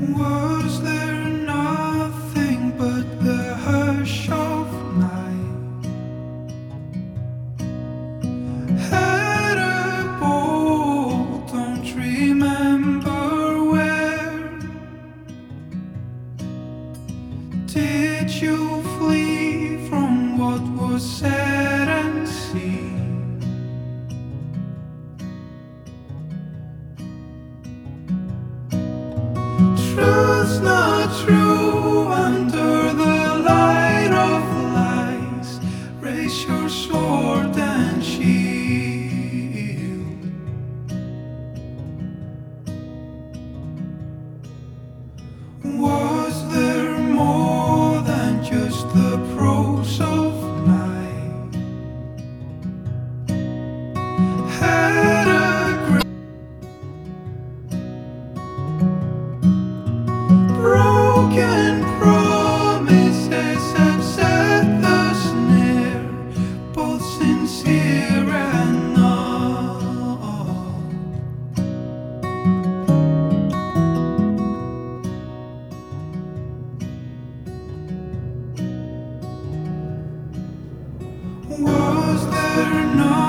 Was there nothing but the hush of night? Had a ball, don't remember where. Did you flee from what was said and seen? Truth's not true under the light of lies. Raise your sword and shield. Was there more than just the prose of night? Had a great broken promises have set the snare, both sincere and not. Was there no